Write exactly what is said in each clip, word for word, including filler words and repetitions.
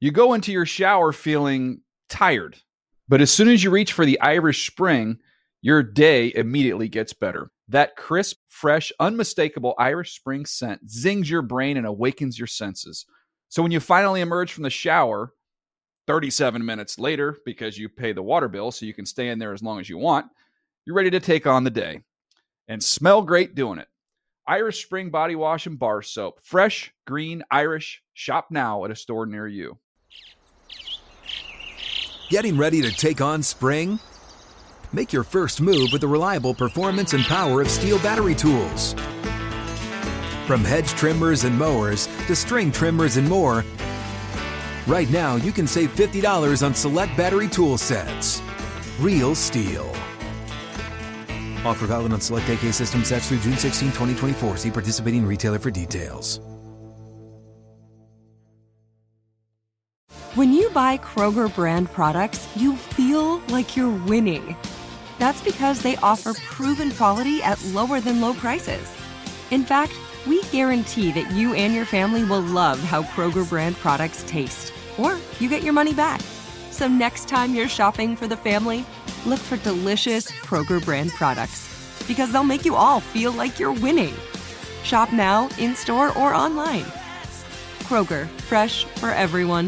You go into your shower feeling tired, but as soon as you reach for the Irish Spring, your day immediately gets better. That crisp, fresh, unmistakable Irish Spring scent zings your brain and awakens your senses. So when you finally emerge from the shower, thirty-seven minutes later, because you pay the water bill so you can stay in there as long as you want, you're ready to take on the day and smell great doing it. Irish Spring Body Wash and Bar Soap. Fresh, green, Irish. Shop now at a store near you. Getting ready to take on spring? Make your first move with the reliable performance and power of Steel battery tools. From hedge trimmers and mowers to string trimmers and more, right now you can save fifty dollars on select battery tool sets. Real Steel. Offer valid on select A K system sets through June sixteenth, twenty twenty-four. See participating retailer for details. When you buy Kroger brand products, you feel like you're winning. That's because they offer proven quality at lower than low prices. In fact, we guarantee that you and your family will love how Kroger brand products taste, or you get your money back. So next time you're shopping for the family, look for delicious Kroger brand products, because they'll make you all feel like you're winning. Shop now, in-store, or online. Kroger, fresh for everyone.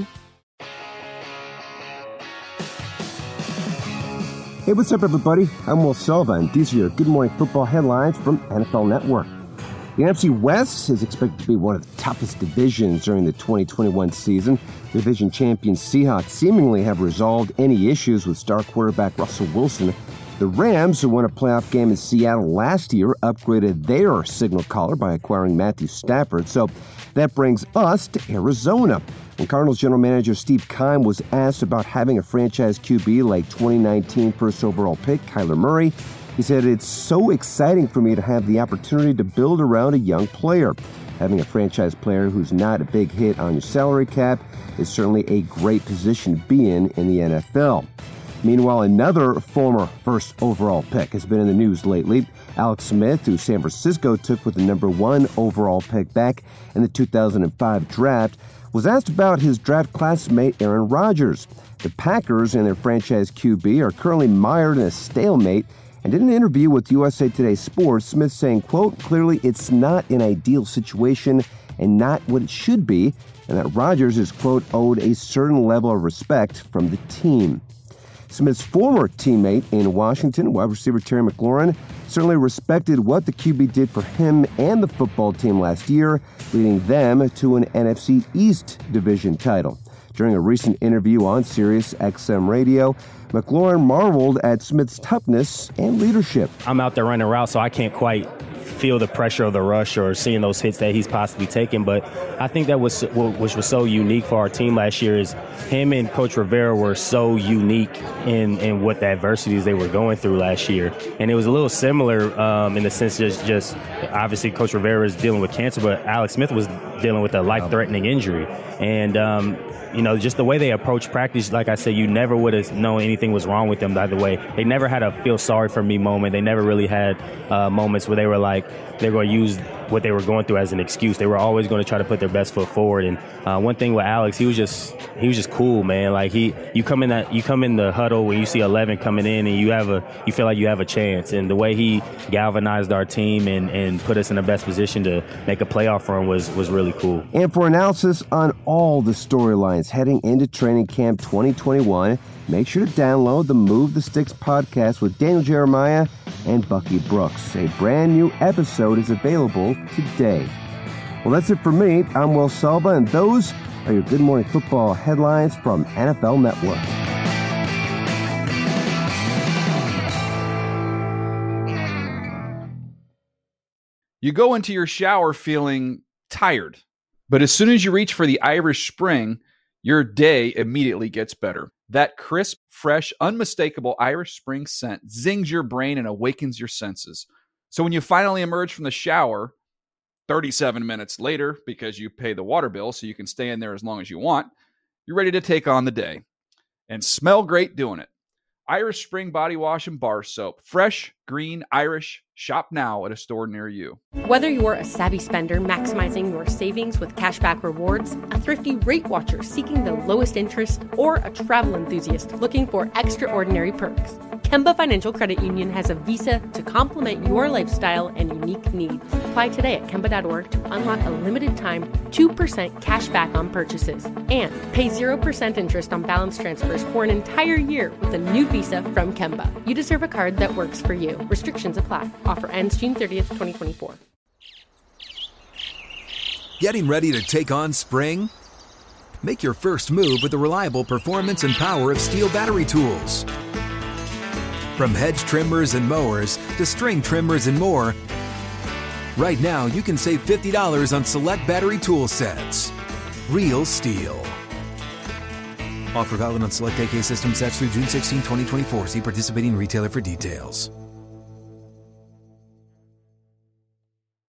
Hey, what's up, everybody? I'm Will Sullivan. These are your Good Morning Football headlines from N F L Network. The N F C West is expected to be one of the toughest divisions during the twenty twenty-one season. Division champion Seahawks seemingly have resolved any issues with star quarterback Russell Wilson. The Rams, who won a playoff game in Seattle last year, upgraded their signal caller by acquiring Matthew Stafford. So that brings us to Arizona. And Cardinals general manager Steve Keim was asked about having a franchise Q B like twenty nineteen first overall pick Kyler Murray. He said, "It's so exciting for me to have the opportunity to build around a young player. Having a franchise player who's not a big hit on your salary cap is certainly a great position to be in in the N F L." Meanwhile, another former first overall pick has been in the news lately. Alex Smith, who San Francisco took with the number one overall pick back in the two thousand five draft, was asked about his draft classmate Aaron Rodgers. The Packers and their franchise Q B are currently mired in a stalemate, and in an interview with U S A Today Sports, Smith saying, quote, "Clearly it's not an ideal situation and not what it should be, and that Rodgers is, quote, owed a certain level of respect from the team." Smith's former teammate in Washington, wide receiver Terry McLaurin, certainly respected what the Q B did for him and the football team last year, leading them to an N F C East division title. During a recent interview on Sirius X M Radio, McLaurin marveled at Smith's toughness and leadership. I'm out there running routes, so I can't quite feel the pressure of the rush or seeing those hits that he's possibly taking. But I think that was which was so unique for our team last year is him and Coach Rivera were so unique in, in what the adversities they were going through last year. And it was a little similar um, in the sense just, just obviously Coach Rivera is dealing with cancer, but Alex Smith was dealing with a life-threatening injury. And, um, you know, just the way they approach practice, like I said, you never would have known anything was wrong with them by the way. They never had a feel sorry for me moment. They never really had uh, moments where they were like, they're going to use what they were going through as an excuse. They were always going to try to put their best foot forward. And uh, one thing with Alex, he was just he was just cool, man. Like he, you come in that you come in the huddle where you see eleven coming in, and you have a you feel like you have a chance. And the way he galvanized our team and, and put us in the best position to make a playoff run was was really cool. And for analysis on all the storylines heading into training camp twenty twenty-one, make sure to download the Move the Sticks podcast with Daniel Jeremiah and Bucky Brooks. A brand new episode is available today. Well, that's it for me. I'm Will Selva, and those are your Good Morning Football headlines from N F L Network. You go into your shower feeling tired, but as soon as you reach for the Irish Spring, your day immediately gets better. That crisp, fresh, unmistakable Irish Spring scent zings your brain and awakens your senses. So when you finally emerge from the shower, thirty-seven minutes later, because you pay the water bill so you can stay in there as long as you want, you're ready to take on the day and smell great doing it. Irish Spring Body Wash and Bar Soap. Fresh, green, Irish. Shop now at a store near you. Whether you're a savvy spender maximizing your savings with cashback rewards, a thrifty rate watcher seeking the lowest interest, or a travel enthusiast looking for extraordinary perks, Kemba Financial Credit Union has a visa to complement your lifestyle and unique needs. Apply today at Kemba dot org to unlock a limited time two percent cash back on purchases and pay zero percent interest on balance transfers for an entire year with a new visa from Kemba. You deserve a card that works for you. Restrictions apply. Offer ends June thirtieth, twenty twenty-four. Getting ready to take on spring? Make your first move with the reliable performance and power of Steel battery tools. From hedge trimmers and mowers to string trimmers and more, right now you can save fifty dollars on select battery tool sets. Real Steel. Offer valid on select A K system sets through June sixteenth, twenty twenty-four. See participating retailer for details.